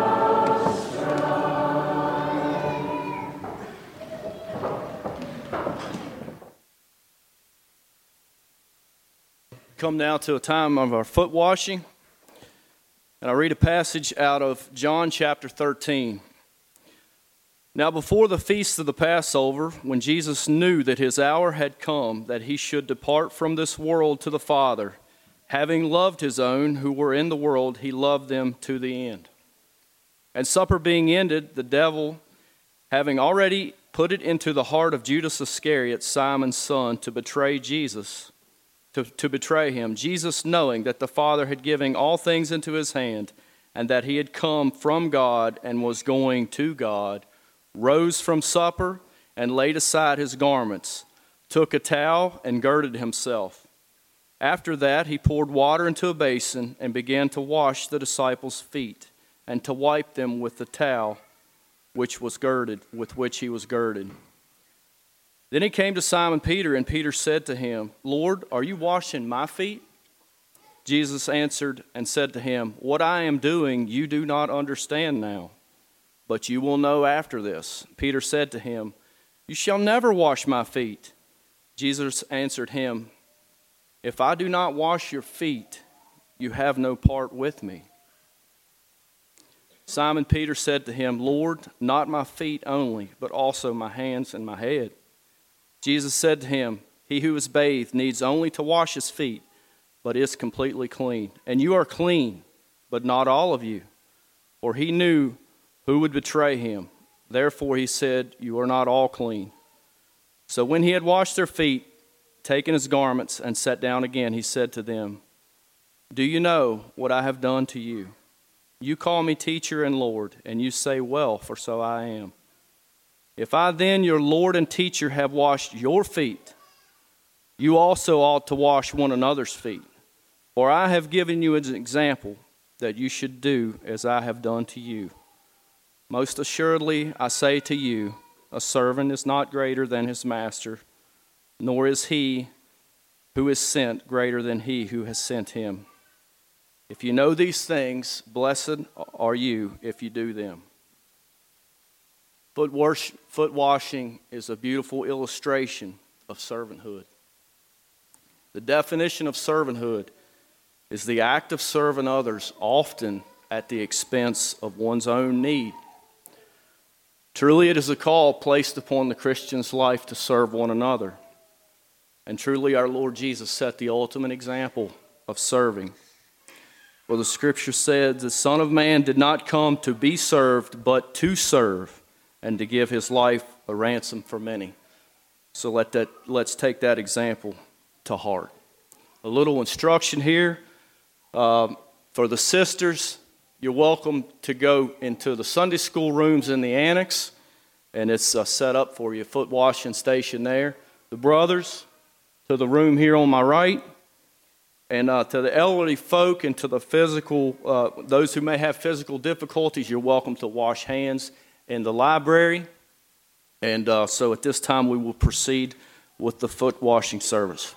Come now to a time of our foot washing, and I read a passage out of John chapter thirteen. Now before the feast of the Passover, when Jesus knew that his hour had come, that he should depart from this world to the Father, having loved his own who were in the world, he loved them to the end. And supper being ended, the devil, having already put it into the heart of Judas Iscariot, Simon's son, to betray Jesus, to, to betray him, Jesus, knowing that the Father had given all things into his hand, and that he had come from God and was going to God, rose from supper and laid aside his garments, took a towel and girded himself. After that he poured water into a basin and began to wash the disciples' feet and to wipe them with the towel which was girded, with which he was girded. Then he came to Simon Peter, and Peter said to him, Lord, are you washing my feet? Jesus answered and said to him, What I am doing you do not understand now, but you will know after this. Peter said to him, You shall never wash my feet. Jesus answered him, If I do not wash your feet, you have no part with me. Simon Peter said to him, Lord, not my feet only, but also my hands and my head. Jesus said to him, He who is bathed needs only to wash his feet, but is completely clean. And you are clean, but not all of you. For he knew who would betray him. Therefore he said, You are not all clean. So when he had washed their feet, taken his garments, and sat down again, he said to them, Do you know what I have done to you? You call me teacher and Lord, and you say, Well, for so I am. If I then, your Lord and teacher, have washed your feet, you also ought to wash one another's feet. For I have given you an example that you should do as I have done to you. Most assuredly, I say to you, a servant is not greater than his master, nor is he who is sent greater than he who has sent him. If you know these things, blessed are you if you do them. Foot, wash, foot washing is a beautiful illustration of servanthood. The definition of servanthood is the act of serving others, often at the expense of one's own need. Truly, it is a call placed upon the Christian's life to serve one another. And truly, our Lord Jesus set the ultimate example of serving. For the Scripture said, the Son of Man did not come to be served, but to serve, and to give his life a ransom for many. So let that, let's take that example to heart. a little instruction here. Um, for the sisters, you're welcome to go into the Sunday school rooms in the annex, and it's uh, set up for you, foot washing station there. The brothers, to the room here on my right, and uh, to the elderly folk and to the physical, uh, those who may have physical difficulties, you're welcome to wash hands in the library. And uh, so at this time, we will proceed with the foot washing service.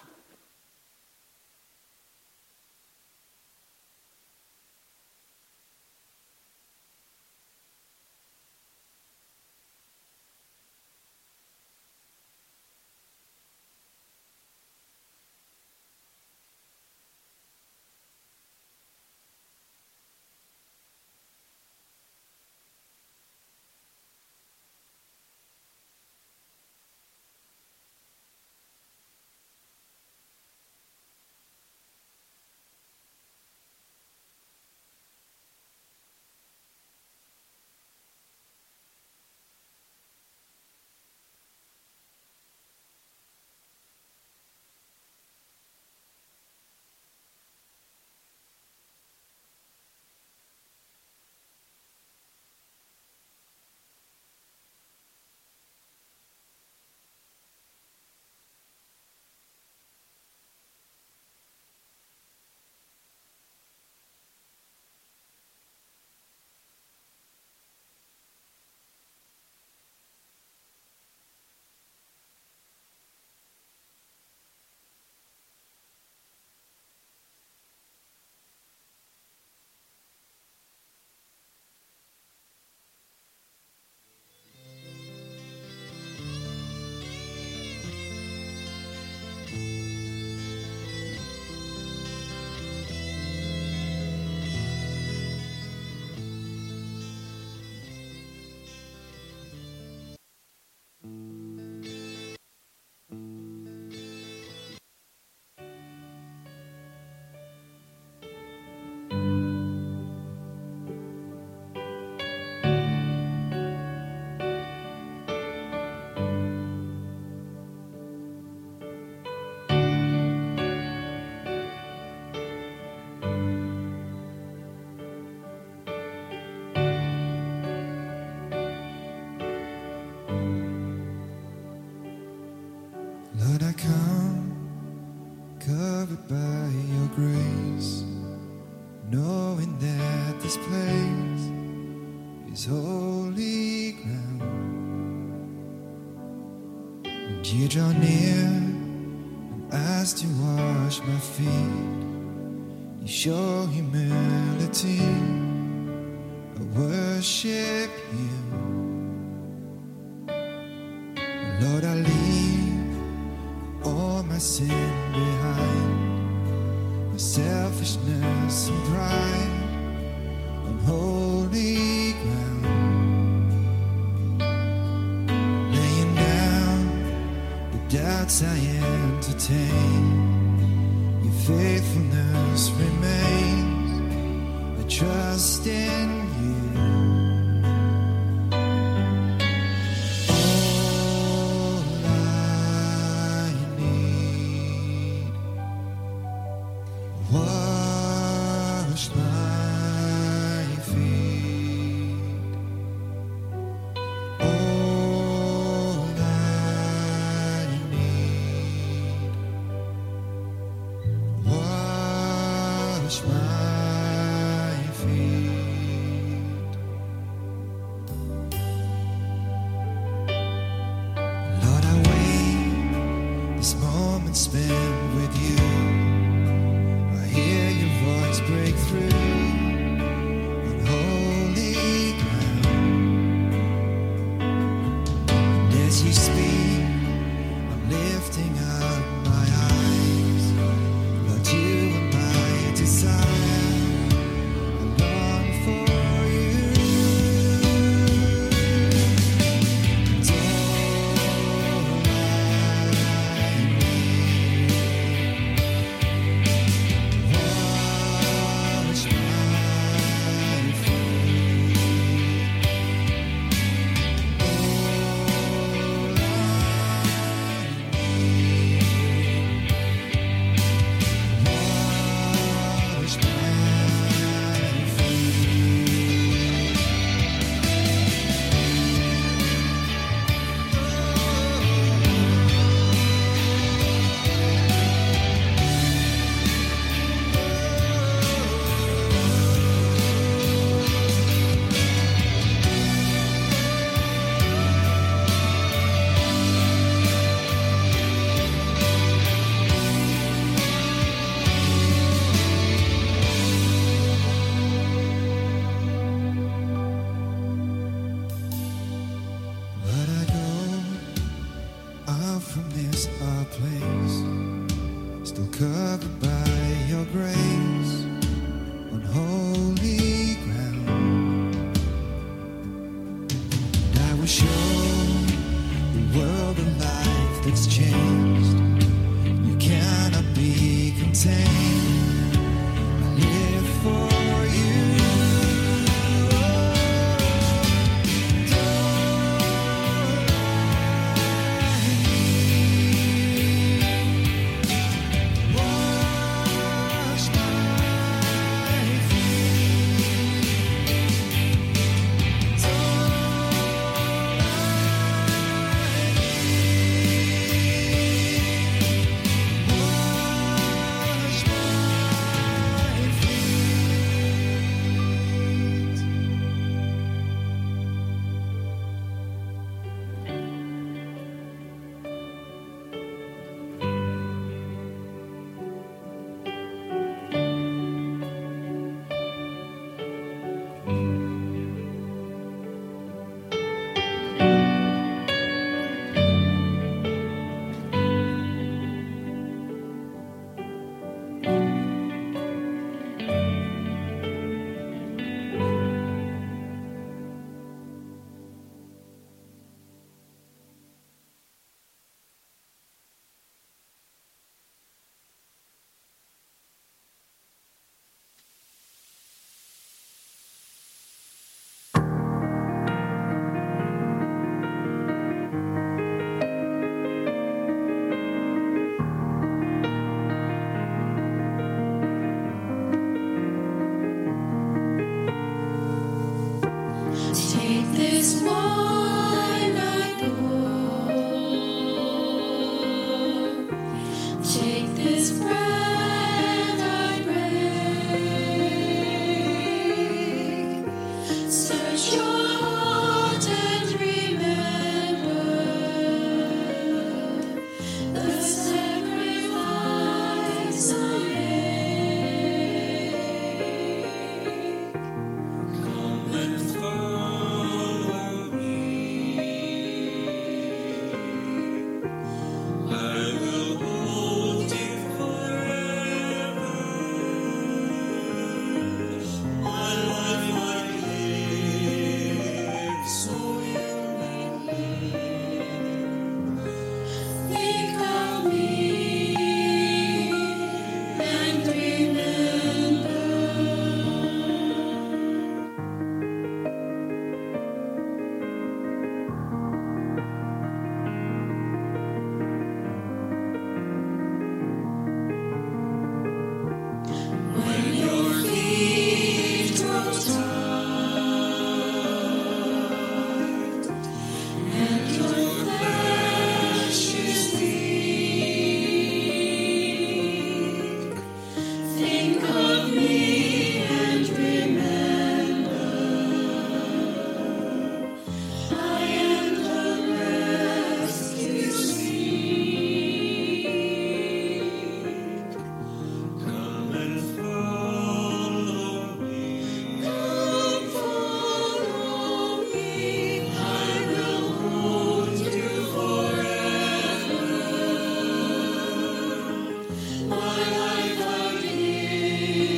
Lord, I come covered by your grace, knowing that this place is holy ground. And you draw near and ask to wash my feet. You show humility, I worship you. Lord, I leave all my sin behind, my selfishness and pride on holy ground. Laying down the doubts I entertain, your faithfulness remains. I trust in you. Wash my feet. All I need. Wash my feet. Lord, I wait this moment spent with you. Hear your voice break through on holy ground. And as you speak, I'm lifting up my eyes. Lord, you are my desire. I long for you. And all I need. your grace on holy ground. And I will show the world a life that's changed. You cannot be contained. I live for you. Take this wine I pour, take this bread I break, search your heart and remember the sacrifice I made. Come and follow me. I will hold you forever. My life I live so you may live. Think of me and remember. When your feet grow tired and your flesh is weak, think of me and remember I am the rest you seek. Come and follow me. Come follow me. I will hold you forever. My life I give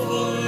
for